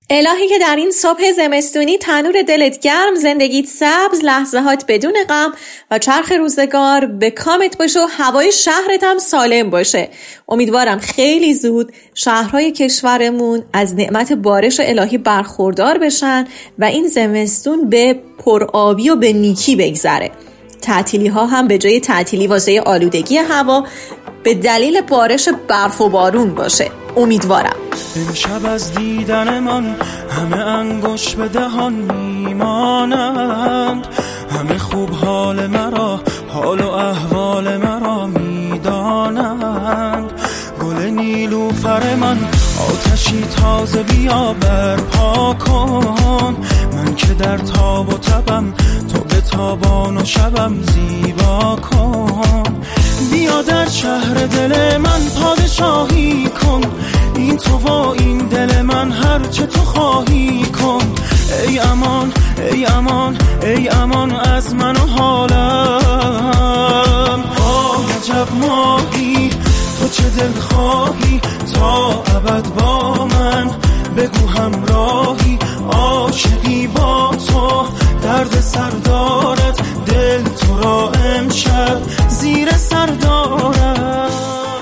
الهی که در این صبح زمستونی تنور دلت گرم، زندگیت سبز، لحظه‌هات بدون غم و چرخ روزگار به کامت باشه و هوای شهرت هم سالم باشه. امیدوارم خیلی زود شهرهای کشورمون از نعمت بارش الهی برخوردار بشن و این زمستون به پرآبی و به نیکی بگذره. تعطیلی ها هم به جای تعطیلی واسه آلودگی هوا به دلیل بارش برف و بارون باشه. امیدوارم. امشب از دیدن من همه انگوش به دهان میمانند، همه خوب حال مرا، حال و احوال مرا میدانند. گل نیلوفر من آتشی تازه بیا برپا کن، من که در تاب و تبم تو به تابان و شبم زیبا کن. بیا در شهر دل من پادشاهی کن، این تو و این دل من هر چه تو خواهی کن. ای امان ای امان ای امان از من و حالم. عجب ماهی تو چه دل خواهی تا ابد با من، بگو همراهی عاشقی با تو، درد سر دارد دل تو را امشب زیر سر دارد.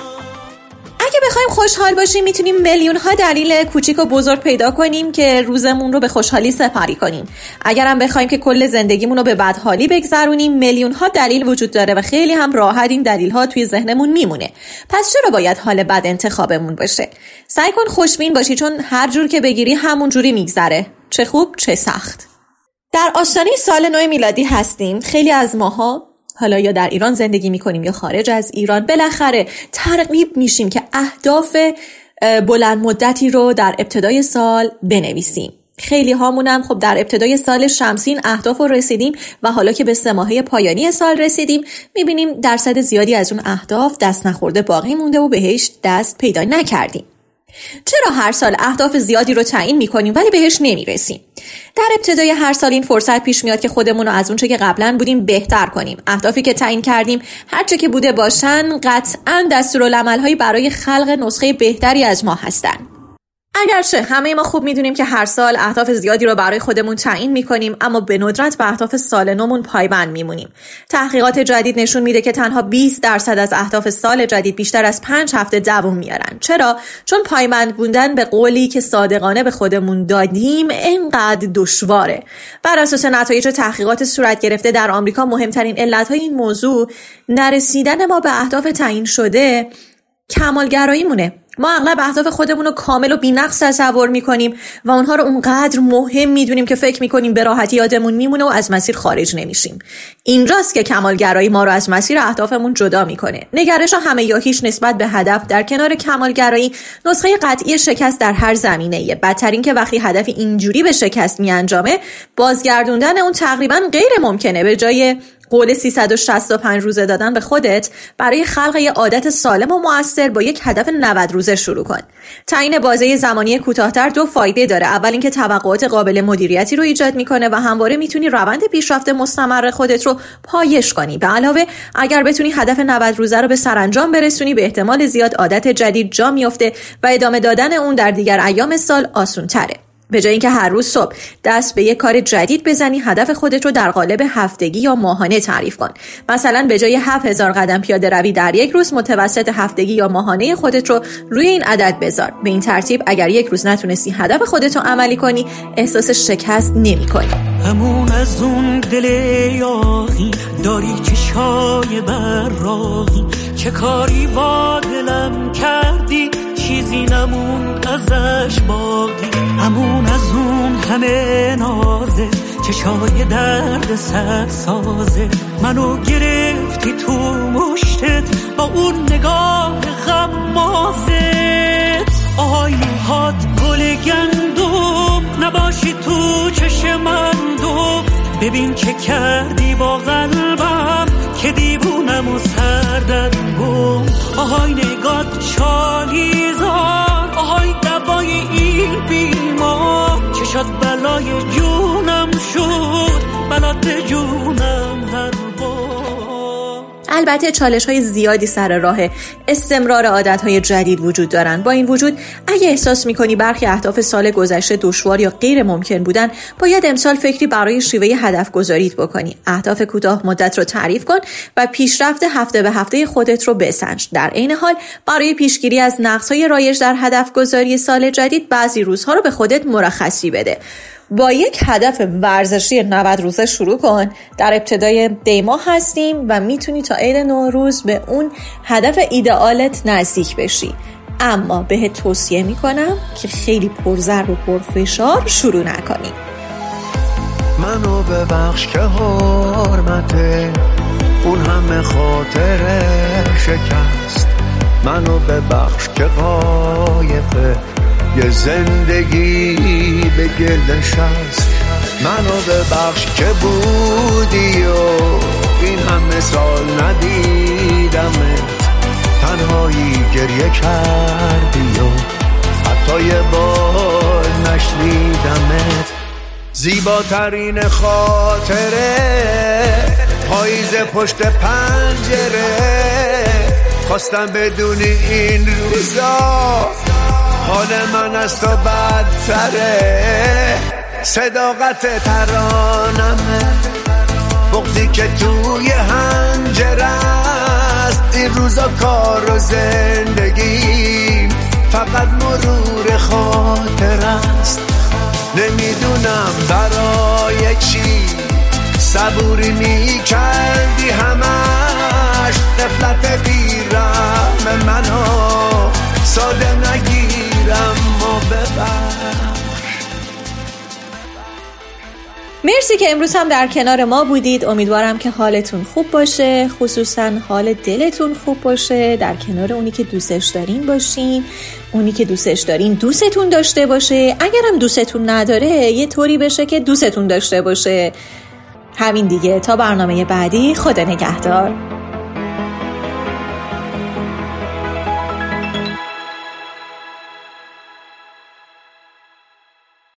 اگه بخوایم خوشحال باشیم میتونیم میلیون ها دلیل کوچیک و بزرگ پیدا کنیم که روزمون رو به خوشحالی سپری کنیم. اگرم بخوایم که کل زندگیمون رو به بدحالی بگذرونیم، میلیون ها دلیل وجود داره و خیلی هم راحت این دلیل ها توی ذهنمون میمونه. پس چرا باید حال بد انتخابمون باشه؟ سعی کن خوشبین باشی، چون هر جور که بگیری همون جوری میگذره، چه خوب چه سخت. در آستانه سال نو میلادی هستیم. خیلی از ماها حالا یا در ایران زندگی میکنیم یا خارج از ایران، بالاخره ترغیب میشیم که اهداف بلند مدتی رو در ابتدای سال بنویسیم. خیلی هامونم خب در ابتدای سال شمسی این اهداف رو رسیدیم و حالا که به 3 ماهه پایانی سال رسیدیم میبینیم درصد زیادی از اون اهداف دست نخورده باقی مونده و بهش دست پیدا نکردیم. چرا هر سال اهداف زیادی رو تعیین میکنیم ولی بهش نمیرسیم؟ در ابتدای هر سال این فرصت پیش میاد که خودمون رو از اونچه که قبلا بودیم بهتر کنیم. اهدافی که تعیین کردیم هر چه که بوده باشن قطعاً دستورالعمل‌هایی برای خلق نسخه بهتری از ما هستن. اگرچه همه ما خوب میدونیم که هر سال اهداف زیادی رو برای خودمون تعیین میکنیم، اما به ندرت به اهداف سال نومون پایبند میمونیم. تحقیقات جدید نشون میده که تنها 20% از اهداف سال جدید بیشتر از 5 هفته دوام میارن. چرا؟ چون پایبند بودن به قولی که صادقانه به خودمون دادیم اینقدر دشواره. بر اساس نتایج تحقیقات صورت گرفته در آمریکا، مهمترین علتهای این موضوع نرسیدن ما به اهداف تعیین شده کمالگرایی مونه. ما اغلب اهداف خودمون رو کامل و بی‌نقص تصور می‌کنیم و اونها رو اونقدر مهم می‌دونیم که فکر می‌کنیم به راحتی یادمون میمونه و از مسیر خارج نمیشیم. اینجاست که کمالگرایی ما رو از مسیر اهدافمون جدا می‌کنه. نگرش همه یا هیچ نسبت به هدف در کنار کمالگرایی نسخه قطعی شکست در هر زمینه‌ایه. بدتر این که وقتی هدفی اینجوری به شکست میانجامه، بازگردوندن اون تقریباً غیر ممکنه. به جای قول 365 روزه دادن به خودت، برای خلق یه عادت سالم و مؤثر با یک هدف 90 روزه شروع کن. تعیین بازه زمانی کوتاه‌تر 2 فایده داره. اول اینکه توقعات قابل مدیریتی رو ایجاد میکنه و همواره میتونی روند پیشرفت مستمر خودت رو پایش کنی. به علاوه اگر بتونی هدف 90 روزه رو به سرانجام برسونی، به احتمال زیاد عادت جدید جا میفته و ادامه دادن اون در دیگر ایام سال آسان‌تره. به جای اینکه هر روز صبح دست به یک کار جدید بزنی، هدف خودت رو در قالب هفتگی یا ماهانه تعریف کن. مثلا به جای 7000 قدم پیاده روی در یک روز، متوسط هفتگی یا ماهانه خودت رو روی این عدد بذار. به این ترتیب اگر یک روز نتونستی هدف خودت رو عملی کنی، احساس شکست نمی‌کنی. همون از اون دل یاغی داری چشای براقی، چه کاری با دلم کردی چیزی نمون ازش باقی. همون از اون همه نازه چشای درد سر سازه، منو گرفتی تو مشتت با اون نگاه غمازت. آهای موهات گل گندم نباشی تو چشم من دو، ببین چه کردی با قلبم که دیوونم و سردت گم. آهای نگات چالیزار، آهای دوای این بیمار، چشات بلای جونم شد بلات جونم هر بار. البته چالش‌های زیادی سر راه استمرار عادت‌های جدید وجود دارن. با این وجود اگه احساس می‌کنی برخی اهداف سال گذشته دشوار یا غیر ممکن بودن، باید امسال فکری برای شیوه هدف گذاریت بکنی. اهداف کوتاه مدت رو تعریف کن و پیشرفت هفته به هفته خودت رو بسنج. در عین حال برای پیشگیری از نقص‌های رایج در هدف گذاری سال جدید بعضی روزها رو به خودت مرخصی بده. با یک هدف ورزشی 90 روزه شروع کن. در ابتدای دیما هستیم و میتونی تا عید نوروز به اون هدف ایدئالت نزدیک بشی. اما بهت توصیه میکنم که خیلی پرضرب و پرفشار شروع نکنی. منو ببخش که حرمته اون همه خاطر شکست، منو ببخش که قایقه یه زندگی به گلش هست، منو ببخش که بودی و این همه سال ندیدمت، تنهایی گریه کردی و حتی یه بار نشنیدمت. زیباترین خاطره پاییز پشت پنجره، خواستم بدونی این روزا حال من از تو بدتره. صداقت ترانمه، بغضی که توی حنجره است، این روزا کار و زندگی فقط مرور خاطر است. نمیدونم برای چی صبوری میکردی همش، غفلت بیرم منو ساده نگیرم و ببخش. مرسی که امروز هم در کنار ما بودید. امیدوارم که حالتون خوب باشه، خصوصا حال دلتون خوب باشه، در کنار اونی که دوستش دارین باشین، اونی که دوستش دارین دوستتون داشته باشه، اگرم دوستتون نداره یه طوری بشه که دوستتون داشته باشه. همین دیگه، تا برنامه بعدی، خدا نگهدار.